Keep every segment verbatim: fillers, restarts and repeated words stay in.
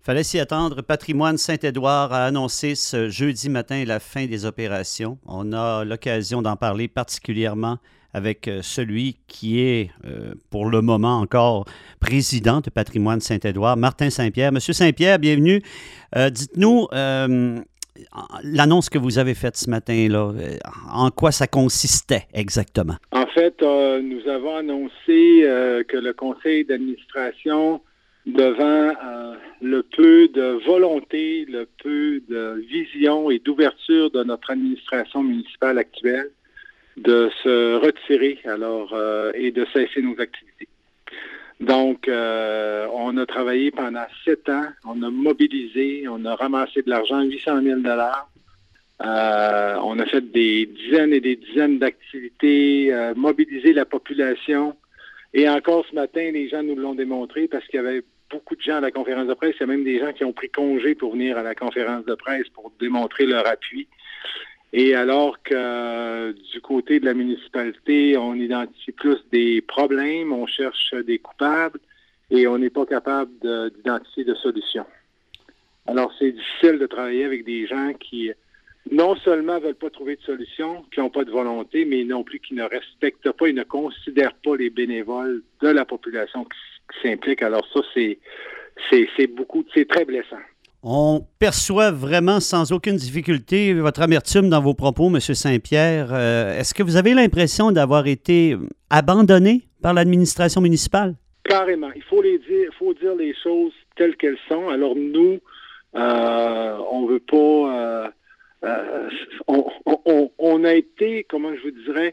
Fallait s'y attendre. Patrimoine Saint-Édouard a annoncé ce jeudi matin la fin des opérations. On a l'occasion d'en parler particulièrement avec celui qui est, euh, pour le moment encore, président de Patrimoine Saint-Édouard, Martin Saint-Pierre. Monsieur Saint-Pierre, bienvenue. Euh, dites-nous, euh, l'annonce que vous avez faite ce matin, là, en quoi ça consistait exactement? En fait, euh, nous avons annoncé euh, que le conseil d'administration, devant euh, le peu de volonté, le peu de vision et d'ouverture de notre administration municipale actuelle, de se retirer alors euh, et de cesser nos activités. Donc, euh, on a travaillé pendant sept ans, on a mobilisé, on a ramassé de l'argent, huit cent mille dollars. Euh, on a fait des dizaines et des dizaines d'activités, euh, mobilisé la population. Et encore ce matin, les gens nous l'ont démontré parce qu'il y avait beaucoup de gens à la conférence de presse. Il y a même des gens qui ont pris congé pour venir à la conférence de presse pour démontrer leur appui. Et alors que euh, du côté de la municipalité, on identifie plus des problèmes, on cherche des coupables et on n'est pas capable de, d'identifier de solutions. Alors, c'est difficile de travailler avec des gens qui non seulement ne veulent pas trouver de solution, qui n'ont pas de volonté, mais non plus qui ne respectent pas et ne considèrent pas les bénévoles de la population qui, qui s'implique. Alors ça, c'est, c'est, c'est beaucoup, c'est très blessant. On perçoit vraiment sans aucune difficulté votre amertume dans vos propos, M. Saint-Pierre. Euh, est-ce que vous avez l'impression d'avoir été abandonné par l'administration municipale? Carrément. Il faut les dire, il faut dire les choses telles qu'elles sont. Alors nous, euh, on ne veut pas... Euh, Euh, on, on, on a été, comment je vous dirais,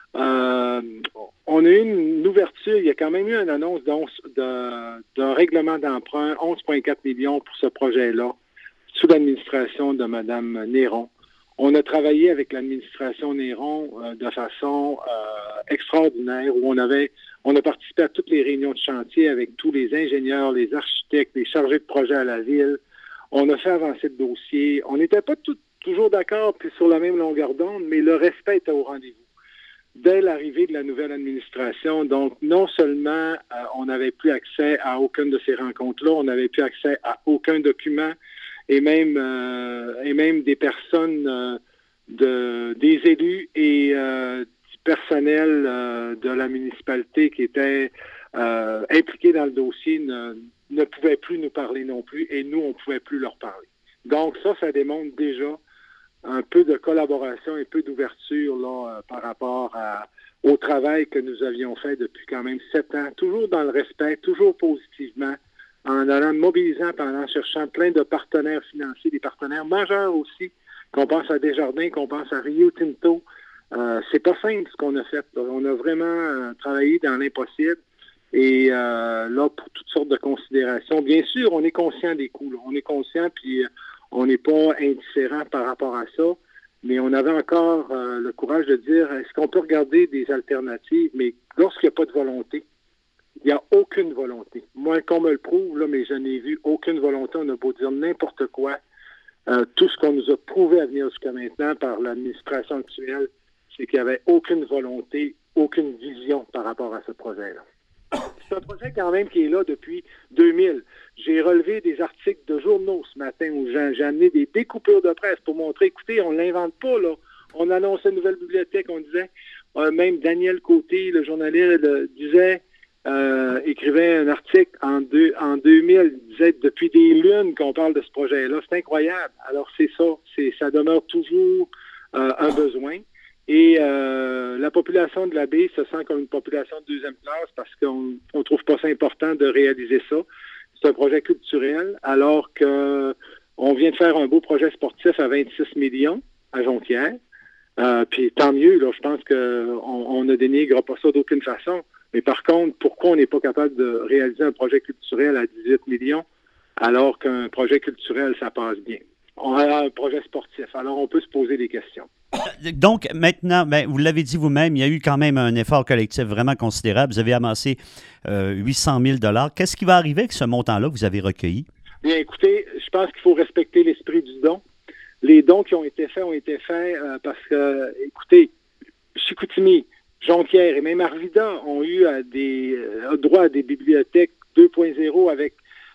euh, on a eu une ouverture, il y a quand même eu une annonce d'un, d'un règlement d'emprunt, onze virgule quatre millions pour ce projet-là, sous l'administration de Mme Néron. On a travaillé avec l'administration Néron euh, de façon euh, extraordinaire, où on avait, on a participé à toutes les réunions de chantier avec tous les ingénieurs, les architectes, les chargés de projet à la ville. On a fait avancer le dossier. On n'était pas tout toujours d'accord puis sur la même longueur d'onde, mais le respect était au rendez-vous. Dès l'arrivée de la nouvelle administration, donc non seulement euh, on n'avait plus accès à aucune de ces rencontres-là, on n'avait plus accès à aucun document, et même euh, et même des personnes, euh, de, des élus et euh, du personnel euh, de la municipalité qui étaient euh, impliqués dans le dossier ne, ne pouvaient plus nous parler non plus, et nous, on ne pouvait plus leur parler. Donc ça, ça démontre déjà un peu de collaboration et peu d'ouverture là euh, par rapport à, au travail que nous avions fait depuis quand même sept ans, toujours dans le respect, toujours positivement, en allant mobilisant, en allant cherchant plein de partenaires financiers, des partenaires majeurs aussi, qu'on pense à Desjardins, qu'on pense à Rio Tinto. Euh, c'est pas simple ce qu'on a fait. Là. On a vraiment euh, travaillé dans l'impossible et euh, là, pour toutes sortes de considérations. Bien sûr, on est conscient des coûts. Là. On est conscient, puis euh, on n'est pas indifférent par rapport à ça, mais on avait encore euh, le courage de dire, est-ce qu'on peut regarder des alternatives? Mais lorsqu'il n'y a pas de volonté, il n'y a aucune volonté. Moi, qu'on me le prouve, là, mais je n'ai vu aucune volonté. On a beau dire n'importe quoi. Euh, tout ce qu'on nous a prouvé à venir jusqu'à maintenant par l'administration actuelle, c'est qu'il n'y avait aucune volonté, aucune vision par rapport à ce projet-là. C'est un projet quand même qui est là depuis deux mille. J'ai relevé des articles de journaux ce matin où j'ai, j'ai amené des découpures de presse pour montrer, écoutez, on ne l'invente pas, là. On annonçait une nouvelle bibliothèque, on disait, euh, même Daniel Côté, le journaliste, le, disait, euh, écrivait un article en, deux, en deux mille, il disait depuis des lunes qu'on parle de ce projet-là. C'est incroyable. Alors c'est ça, c'est, ça demeure toujours euh, un besoin. Et euh, la population de la baie se sent comme une population de deuxième classe parce qu'on ne trouve pas ça important de réaliser ça. C'est un projet culturel, alors que on vient de faire un beau projet sportif à vingt-six millions à Jonquière. Euh, puis tant mieux, là, je pense qu'on on ne dénigre pas ça d'aucune façon. Mais par contre, pourquoi on n'est pas capable de réaliser un projet culturel à dix-huit millions alors qu'un projet culturel, ça passe bien? On a un projet sportif, alors on peut se poser des questions. Donc, maintenant, ben, vous l'avez dit vous-même, il y a eu quand même un effort collectif vraiment considérable. Vous avez amassé euh, huit cent mille dollars. Qu'est-ce qui va arriver avec ce montant-là que vous avez recueilli? Bien, écoutez, je pense qu'il faut respecter l'esprit du don. Les dons qui ont été faits ont été faits euh, parce que, écoutez, Chicoutimi, Jonquière et même Arvida ont eu à des, euh, droit à des bibliothèques deux point zéro avec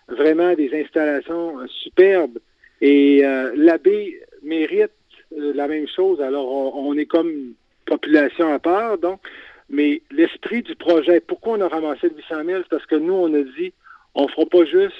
vraiment des installations euh, superbes. Et euh, la baie mérite euh, la même chose. Alors, on, on est comme une population à part, donc. Mais l'esprit du projet, pourquoi on a ramassé le huit cent mille? C'est parce que nous, on a dit, on fera pas juste,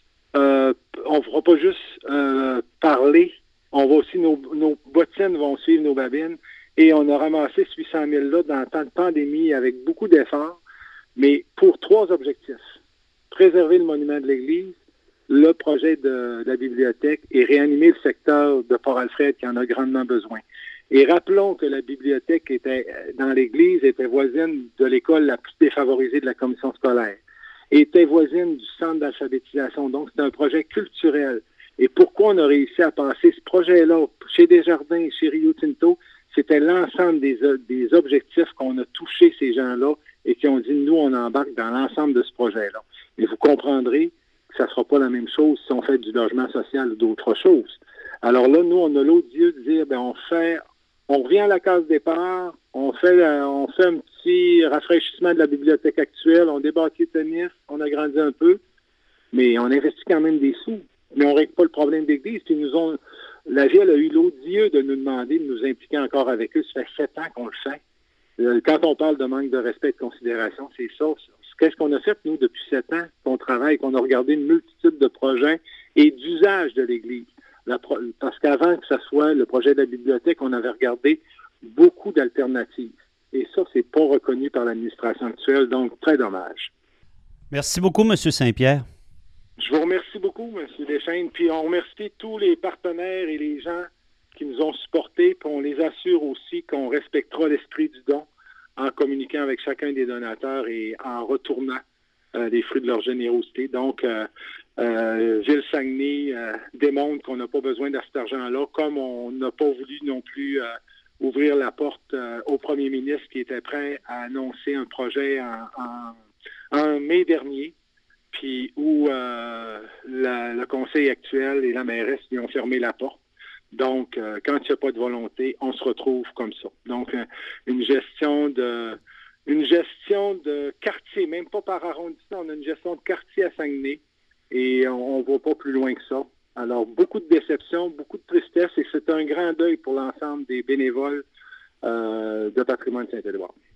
euh, on fera pas juste euh, parler. On va aussi, nos, nos bottines vont suivre nos babines. Et on a ramassé ce huit cent mille-là dans le temps de pandémie avec beaucoup d'efforts, mais pour trois objectifs. Préserver le monument de l'Église, le projet de, de la bibliothèque et réanimer le secteur de Port-Alfred qui en a grandement besoin. Et rappelons que la bibliothèque était dans l'Église était voisine de l'école la plus défavorisée de la commission scolaire, était voisine du centre d'alphabétisation. Donc, c'est un projet culturel. Et pourquoi on a réussi à passer ce projet-là chez Desjardins et chez Rio Tinto? C'était l'ensemble des, des objectifs qu'on a touchés ces gens-là et qui ont dit, nous, on embarque dans l'ensemble de ce projet-là. Mais vous comprendrez que ça ne sera pas la même chose si on fait du logement social ou d'autres choses. Alors là, nous, on a l'autre Dieu de dire, ben on fait, on revient à la case départ, on fait, on fait un petit rafraîchissement de la bibliothèque actuelle, on débâtit le tennis, on agrandit un peu, mais on investit quand même des sous. Mais on ne règle pas le problème d'église. Ils nous ont, la Ville a eu l'odieux de nous demander de nous impliquer encore avec eux. Ça fait sept ans qu'on le fait. Quand on parle de manque de respect et de considération, c'est ça. Qu'est-ce qu'on a fait, nous, depuis sept ans qu'on travaille, qu'on a regardé une multitude de projets et d'usage de l'Église? La, parce qu'avant que ce soit le projet de la bibliothèque, on avait regardé beaucoup d'alternatives. Et ça, c'est pas reconnu par l'administration actuelle, donc très dommage. Merci beaucoup, M. Saint-Pierre. Je vous remercie beaucoup, M. Deschênes, puis on remercie tous les partenaires et les gens qui nous ont supportés, puis on les assure aussi qu'on respectera l'esprit du don en communiquant avec chacun des donateurs et en retournant euh, les fruits de leur générosité. Donc, euh, euh, Gilles Saguenay euh, démontre qu'on n'a pas besoin de cet argent-là, comme on n'a pas voulu non plus euh, ouvrir la porte euh, au premier ministre qui était prêt à annoncer un projet en, en, en mai dernier, puis où euh, la, le conseil actuel et la mairesse lui ont fermé la porte. Donc, euh, quand il n'y a pas de volonté, on se retrouve comme ça. Donc, euh, une gestion de une gestion de quartier, même pas par arrondissement, on a une gestion de quartier à Saguenay et on ne va pas plus loin que ça. Alors, beaucoup de déception, beaucoup de tristesse et c'est un grand deuil pour l'ensemble des bénévoles euh, de Patrimoine Saint-Édouard.